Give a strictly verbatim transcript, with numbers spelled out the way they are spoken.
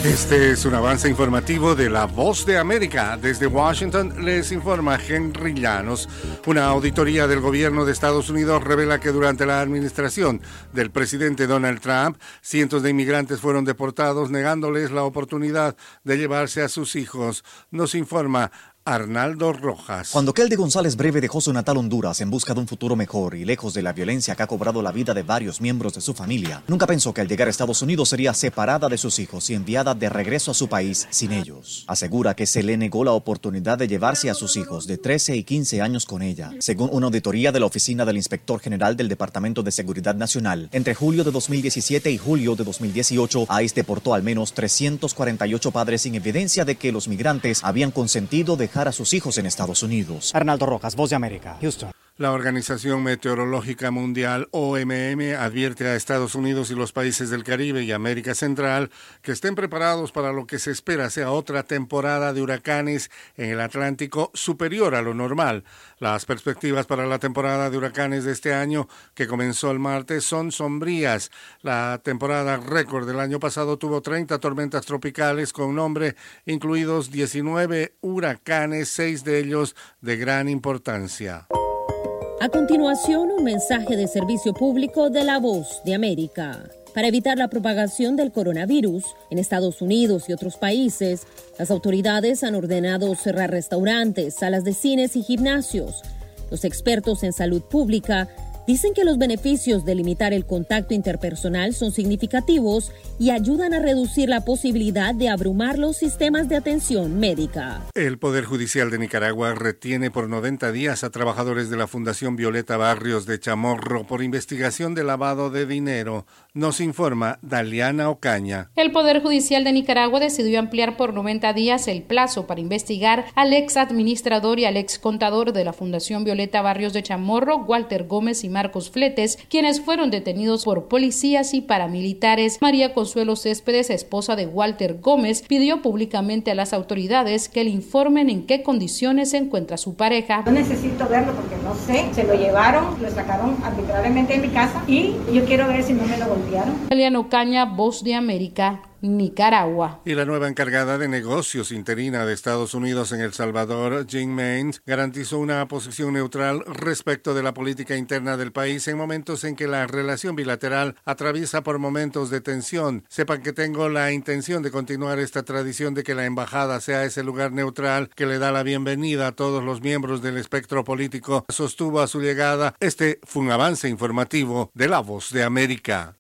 Este es un avance informativo de La Voz de América. Desde Washington les informa Henry Llanos. Una auditoría del gobierno de Estados Unidos revela que durante la administración del presidente Donald Trump, cientos de inmigrantes fueron deportados, negándoles la oportunidad de llevarse a sus hijos. Nos informa Arnaldo Rojas. Cuando Keldy González Breve dejó su natal Honduras en busca de un futuro mejor y lejos de la violencia que ha cobrado la vida de varios miembros de su familia, nunca pensó que al llegar a Estados Unidos sería separada de sus hijos y enviada de regreso a su país sin ellos. Asegura que se le negó la oportunidad de llevarse a sus hijos de trece y quince años con ella. Según una auditoría de la Oficina del Inspector General del Departamento de Seguridad Nacional, entre julio de dos mil diecisiete y julio de dos mil dieciocho, ICE deportó al menos trescientos cuarenta y ocho padres sin evidencia de que los migrantes habían consentido dejar a sus hijos en Estados Unidos. Arnaldo Rojas, Voz de América, Houston. La Organización Meteorológica Mundial, O M M, advierte a Estados Unidos y los países del Caribe y América Central que estén preparados para lo que se espera sea otra temporada de huracanes en el Atlántico superior a lo normal. Las perspectivas para la temporada de huracanes de este año, que comenzó el martes, son sombrías. La temporada récord del año pasado tuvo treinta tormentas tropicales con nombre, incluidos diecinueve huracanes, seis de ellos de gran importancia. A continuación, un mensaje de servicio público de La Voz de América. Para evitar la propagación del coronavirus en Estados Unidos y otros países, las autoridades han ordenado cerrar restaurantes, salas de cines y gimnasios. Los expertos en salud pública dicen que los beneficios de limitar el contacto interpersonal son significativos y ayudan a reducir la posibilidad de abrumar los sistemas de atención médica. El Poder Judicial de Nicaragua retiene por noventa días a trabajadores de la Fundación Violeta Barrios de Chamorro por investigación de lavado de dinero. Nos informa Daliana Ocaña. El Poder Judicial de Nicaragua decidió ampliar por noventa días el plazo para investigar al ex administrador y al ex contador de la Fundación Violeta Barrios de Chamorro, Walter Gómez y Marcos Fletes, quienes fueron detenidos por policías y paramilitares. María Consuelo Céspedes, esposa de Walter Gómez, pidió públicamente a las autoridades que le informen en qué condiciones se encuentra su pareja. No necesito verlo porque no sé, se lo llevaron, lo sacaron arbitrariamente de mi casa y yo quiero ver si no me lo golpearon. Eliana Ocaña, Voz de América, Nicaragua. Y la nueva encargada de negocios interina de Estados Unidos en El Salvador, Jean Maines, garantizó una posición neutral respecto de la política interna del país en momentos en que la relación bilateral atraviesa por momentos de tensión. Sepan que tengo la intención de continuar esta tradición de que la embajada sea ese lugar neutral que le da la bienvenida a todos los miembros del espectro político, sostuvo a su llegada. Este fue un avance informativo de La Voz de América.